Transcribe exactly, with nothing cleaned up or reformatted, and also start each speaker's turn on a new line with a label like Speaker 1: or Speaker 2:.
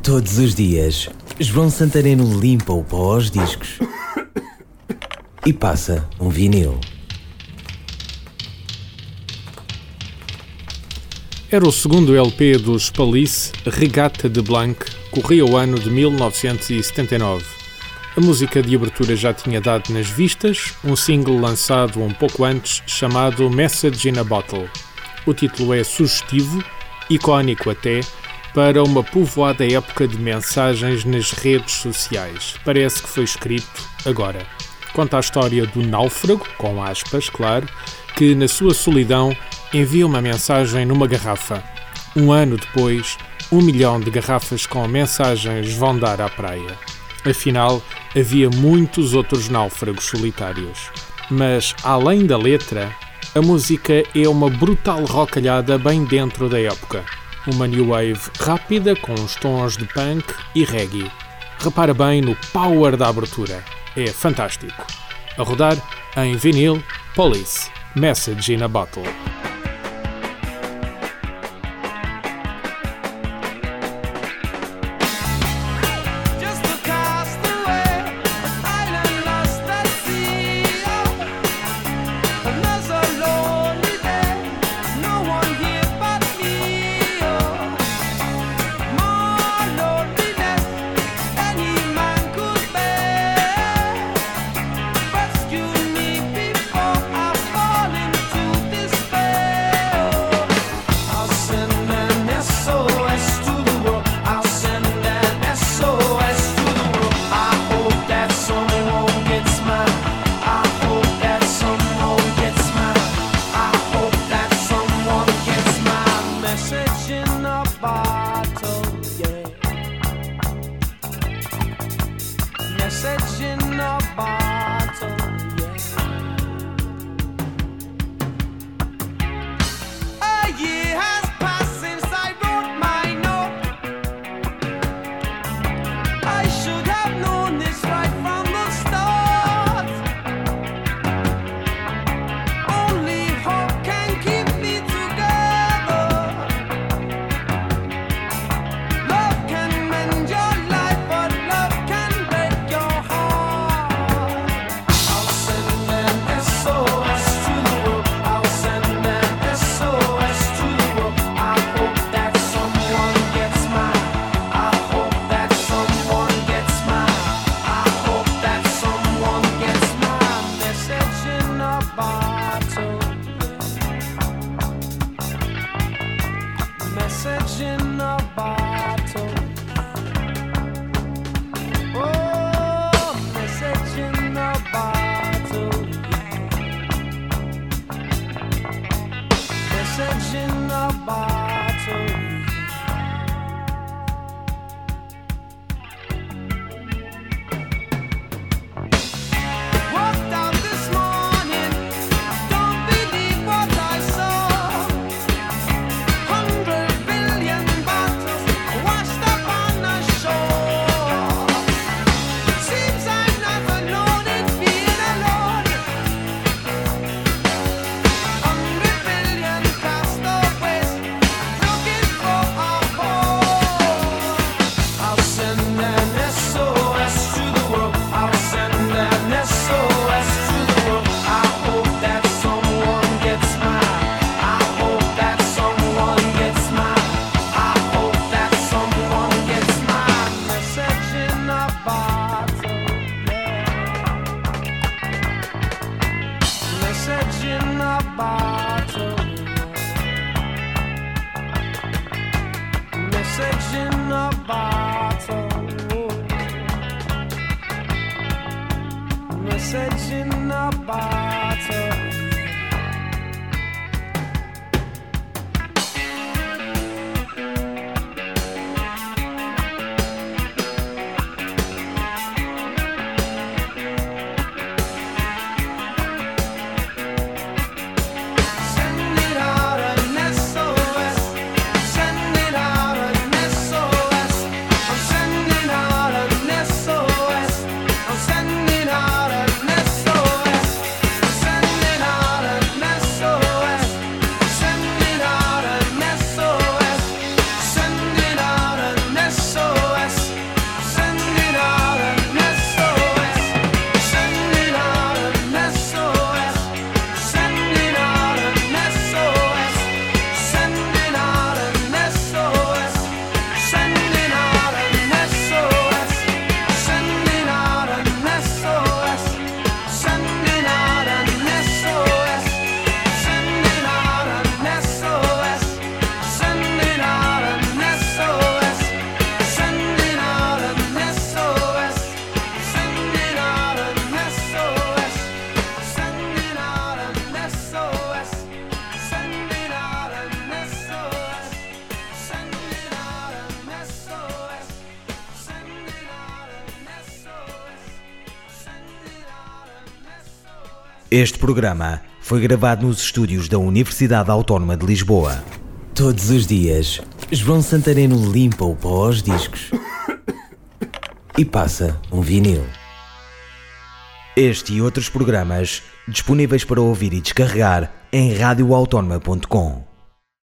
Speaker 1: Todos os dias, João Santareno limpa o pó aos discos e passa um vinil.
Speaker 2: Era o segundo L P dos Police, Regata de Blanc, corria o ano de mil novecentos e setenta e nove. A música de abertura já tinha dado nas vistas, um single lançado um pouco antes, chamado Message in a Bottle. O título é sugestivo, icónico até, para uma povoada época de mensagens nas redes sociais. Parece que foi escrito agora. Conta a história do náufrago, com aspas, claro, que na sua solidão envia uma mensagem numa garrafa. Um ano depois, um milhão de garrafas com mensagens vão dar à praia. Afinal, havia muitos outros náufragos solitários. Mas, além da letra, a música é uma brutal rocalhada bem dentro da época. Uma new wave rápida com os tons de punk e reggae. Repara bem no power da abertura. É fantástico. A rodar em vinil, Police, Message in a Bottle.
Speaker 3: Message in a bottle, yeah. A year has passed since I wrote my note. I should have known this right from the start. Only hope can keep me together. Love can mend your life, but love can break your heart. I'll send an S O S to the world. I'll send an S O S to the world. I hope that someone gets mine. I hope that someone gets mine. I hope that someone gets my message in a bottle. Message in a bottle. Oh, message in a bottle. Message in a bottle. Walked out this morning, don't believe what I saw. Hundred billion bottles washed up on the shore. Seems I'm not alone in being alone. Hundred billion castaways looking for a home. I'll send an S O S to the world. I'll send an S O S to the world. I hope that someone gets mine. I hope that someone gets mine. I hope that someone gets mine. Message in a bottle, yeah. Message in a bottle. Message in a bottle. Message in a bottle. Send it out an S O S. Send it out an S O S. I'm sending out an S O S. I'm sending out an S O S.
Speaker 1: Este programa foi gravado nos estúdios da Universidade Autónoma de Lisboa. Todos os dias, João Santareno limpa o pó aos discos e passa um vinil. Este e outros programas disponíveis para ouvir e descarregar em radio autónoma ponto com.